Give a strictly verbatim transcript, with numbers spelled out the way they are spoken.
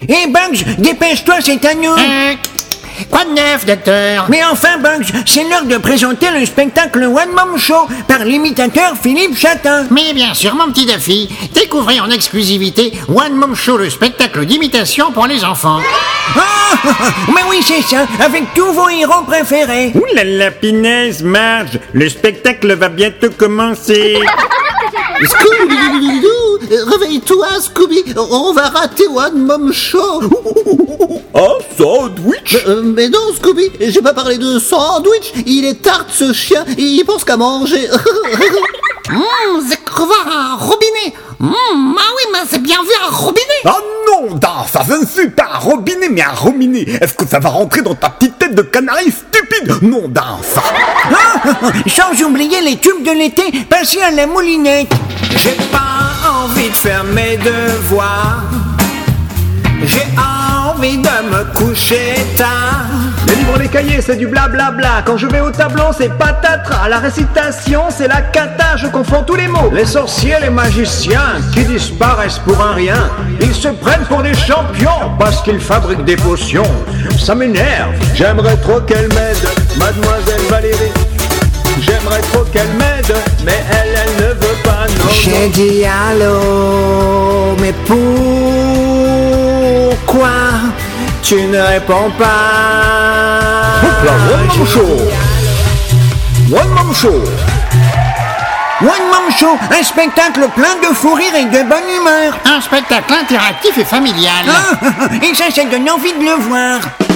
Hé, Bugs, dépêche-toi, c'est à nous. Euh, quoi de neuf, docteur? Mais enfin, Bugs, c'est l'heure de présenter le spectacle One Mom Show par l'imitateur Philippe Chatin. Mais bien sûr, mon petit Duffy, découvrez en exclusivité One Mom Show, le spectacle d'imitation pour les enfants. Ah, mais oui, c'est ça, avec tous vos héros préférés. Ouh là là, pinaise, Marge, le spectacle va bientôt commencer. Scooby-Doo, réveille-toi, Scooby, on va rater One Mom Show. Oh, sandwich. Euh, mais non, Scooby, j'ai pas parlé de sandwich, il est tarte ce chien, il pense qu'à manger. Hum, c'est voir un robinet. Hum, ah oui, mais c'est bien vu un robinet. Oh non, Dan, ça je ne suis pas un robinet, mais un rominet. Est-ce que ça va rentrer dans ta petite tête de canari stupide? Non, Dan, ça. Ah, sans oublier les tubes de l'été passés à la moulinette. J'ai pas envie de faire mes devoirs. J'ai envie de me coucher tard. Les livres, les cahiers, c'est du blablabla. Quand je vais au tableau, c'est patatras. La récitation, c'est la cata, je confonds tous les mots. Les sorciers, les magiciens, qui disparaissent pour un rien. Ils se prennent pour des champions, parce qu'ils fabriquent des potions. Ça m'énerve. J'aimerais trop qu'elle m'aide, mademoiselle Valérie. J'aimerais trop qu'elle m'aide, mais elle, elle ne veut pas, non. J'ai dit allô, mais pourquoi tu ne réponds pas? One Mom Show. One Mom Show. One Mom Show, un spectacle plein de fou rire et de bonne humeur. Un spectacle interactif et familial. Ah, et ça, ça donne envie de le voir.